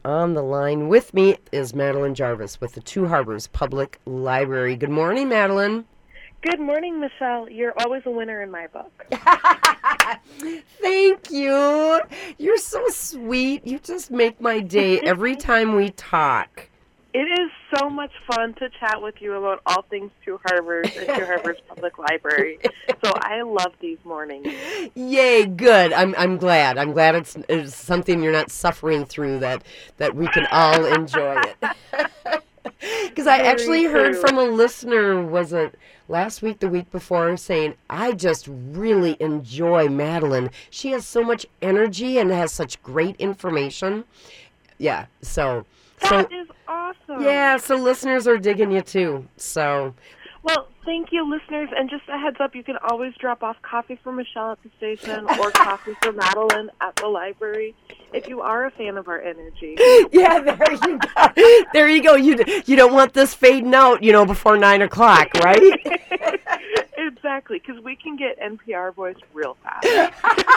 On the line with me is Madeline Jarvis with the Two Harbors Public Library. Good morning, Madeline. Good morning, Michelle. You're always a winner in my book. Thank you. You're so sweet. You just make my day every time we talk. It is so much fun to chat with you about all things Two Harbors and Two Harbors Public Library. So I love these mornings. Yay, good. I'm glad. I'm glad it's something you're not suffering through, that we can all enjoy it. Because I actually heard from a listener, was it last week, the week before, saying, I just really enjoy Madeline. She has so much energy and has such great information. Yeah, That is awesome. Yeah, so listeners are digging you too. Well, thank you, listeners. And just a heads up, you can always drop off coffee for Michelle at the station or coffee for Madeline at the library if you are a fan of our energy. Yeah, there you go. There you go. You don't want this fading out, before 9 o'clock, right? Exactly, because we can get NPR voice real fast.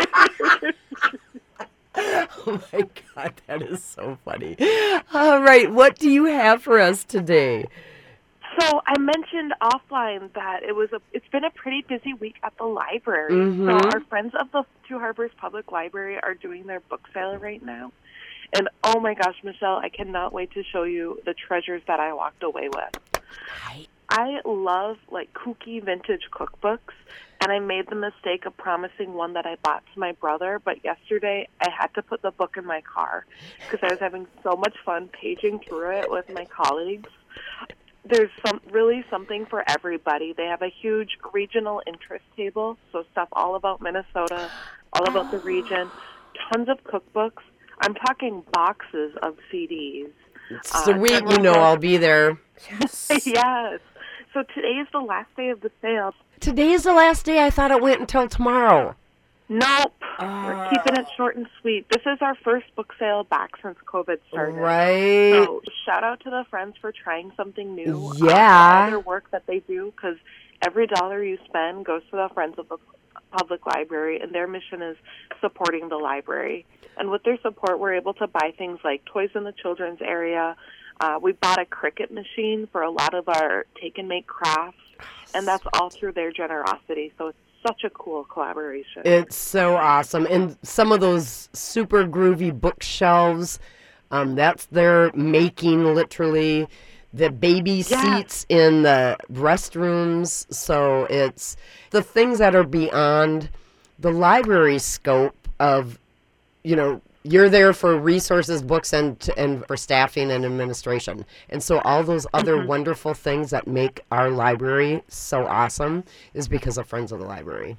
Oh my God, that is so funny. All right, what do you have for us today? So I mentioned offline that it's been a pretty busy week at the library. Mm-hmm. So our friends of the Two Harbors Public Library are doing their book sale right now. And oh my gosh, Michelle, I cannot wait to show you the treasures that I walked away with. I love kooky vintage cookbooks, and I made the mistake of promising one that I bought to my brother, but yesterday I had to put the book in my car because I was having so much fun paging through it with my colleagues. There's something for everybody. They have a huge regional interest table, so stuff all about Minnesota, all about the region, tons of cookbooks. I'm talking boxes of CDs. Sweet, I'll be there. Yes. Yes. So today is the last day of the sale. Today is the last day? I thought it went until tomorrow. Nope. We're keeping it short and sweet. This is our first book sale back since COVID started. Right. So shout out to the friends for trying something new. Yeah. All their work that they do, because every dollar you spend goes to the Friends of the Public Library, and their mission is supporting the library. And with their support, we're able to buy things like toys in the children's area. We bought a Cricut machine for a lot of our take-and-make crafts, and that's all through their generosity. So it's such a cool collaboration. It's so awesome. And some of those super groovy bookshelves, that's their making, literally. The baby seats in the restrooms. So it's the things that are beyond the library scope of, you're there for resources, books, and for staffing and administration. And so all those other wonderful things that make our library so awesome is because of Friends of the Library.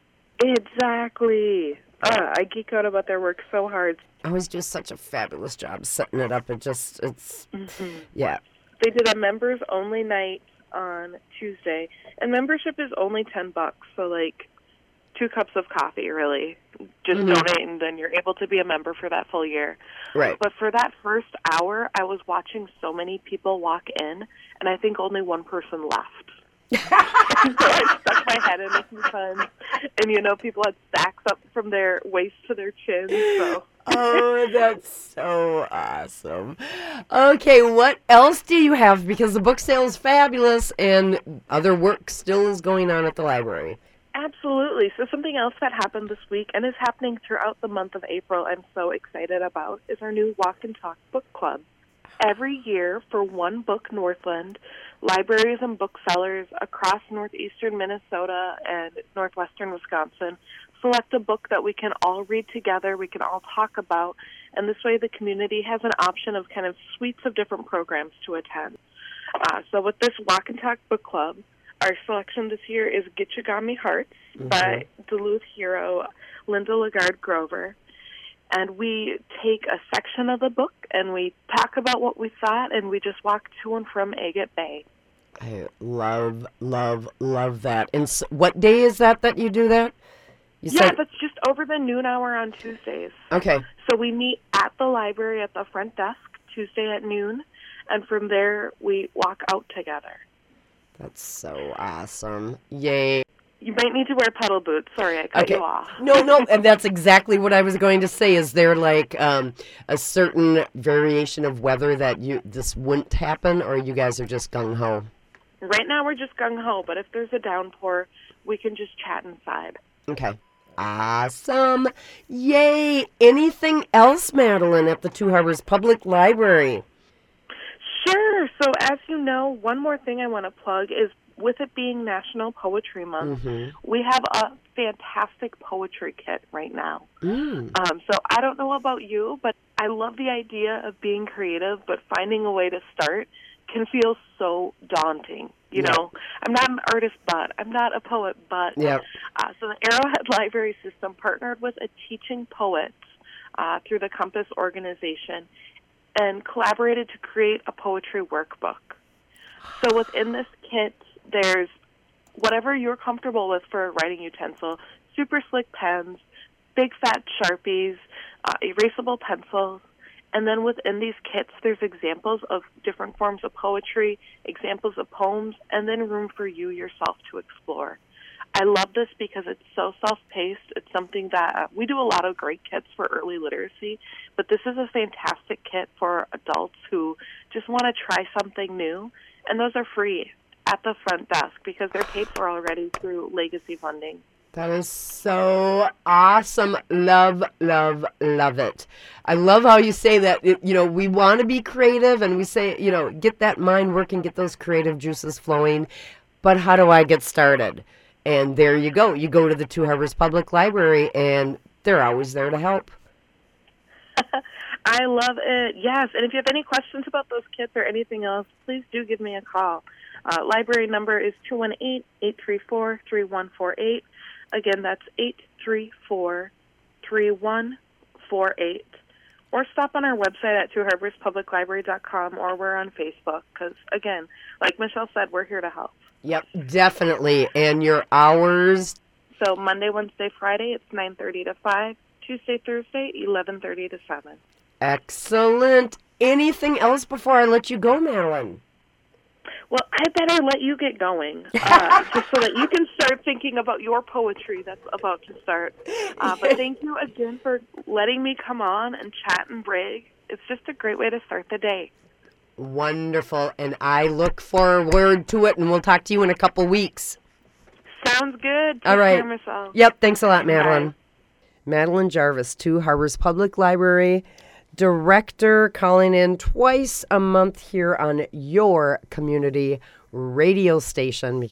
Exactly. I geek out about their work so hard. It was just such a fabulous job setting it up. Yeah. They did a members-only night on Tuesday, and membership is only $10, so 2 cups of coffee, really. Just donate, and then you're able to be a member for that full year. Right. But for that first hour, I was watching so many people walk in, and I think only one person left. So I stuck my head in making fun, and people had stacks up from their waist to their chins. So. Oh, that's so awesome. Okay, what else do you have? Because the book sale is fabulous, and other work still is going on at the library. Absolutely. So something else that happened this week and is happening throughout the month of April I'm so excited about is our new Walk and Talk Book Club. Every year for One Book Northland, libraries and booksellers across northeastern Minnesota and northwestern Wisconsin select a book that we can all read together, we can all talk about, and this way the community has an option of kind of suites of different programs to attend. So with this Walk and Talk Book Club, our selection this year is Gitchigami Hearts by Duluth hero Linda Lagarde Grover. And we take a section of the book and we talk about what we thought, and we just walk to and from Agate Bay. I love, love, love that. And so what day is that you do that? That's just over the noon hour on Tuesdays. Okay. So we meet at the library at the front desk Tuesday at noon, and from there we walk out together. That's so awesome. Yay. You might need to wear pedal boots. Sorry, I cut you off. No, and that's exactly what I was going to say. Is there like a certain variation of weather that this wouldn't happen, or you guys are just gung-ho? Right now we're just gung-ho, but if there's a downpour, we can just chat inside. Okay. Awesome. Yay. Anything else, Madeline, at the Two Harbors Public Library? Sure. So as you know, one more thing I want to plug is with it being National Poetry Month, we have a fantastic poetry kit right now. So I don't know about you, but I love the idea of being creative, but finding a way to start can feel so daunting. You know, I'm not an artist, but I'm not a poet, but. So the Arrowhead Library System partnered with a teaching poet through the Compass organization and collaborated to create a poetry workbook. So within this kit, there's whatever you're comfortable with for a writing utensil, super slick pens, big fat Sharpies, erasable pencils, and then within these kits, there's examples of different forms of poetry, examples of poems, and then room for you yourself to explore. I love this because it's so self-paced. It's something that we do a lot of great kits for early literacy, but this is a fantastic kit for adults who just want to try something new, and those are free at the front desk because they're paid for already through legacy funding. That is so awesome. Love, love, love it. I love how you say that, we want to be creative and we say, get that mind working, get those creative juices flowing. But how do I get started? And there you go. You go to the Two Harbors Public Library and they're always there to help. I love it. Yes. And if you have any questions about those kits or anything else, please do give me a call. Library number is 218-834-3148. Again, that's 834-3148. Or stop on our website at twoharborspubliclibrary.com, or we're on Facebook because, again, like Michelle said, we're here to help. Yep, definitely. And your hours? So Monday, Wednesday, Friday, it's 9:30 to 5. Tuesday, Thursday, 11:30 to 7. Excellent. Anything else before I let you go, Madeline? Well, I better let you get going, just so that you can start thinking about your poetry that's about to start. But thank you again for letting me come on and chat and brag. It's just a great way to start the day. Wonderful, and I look forward to it, and we'll talk to you in a couple weeks. Sounds good. All right. Take care, Michelle. Yep, thanks a lot, Madeline. Bye. Madeline Jarvis, Two Harbors Public Library Director, calling in twice a month here on your community radio station.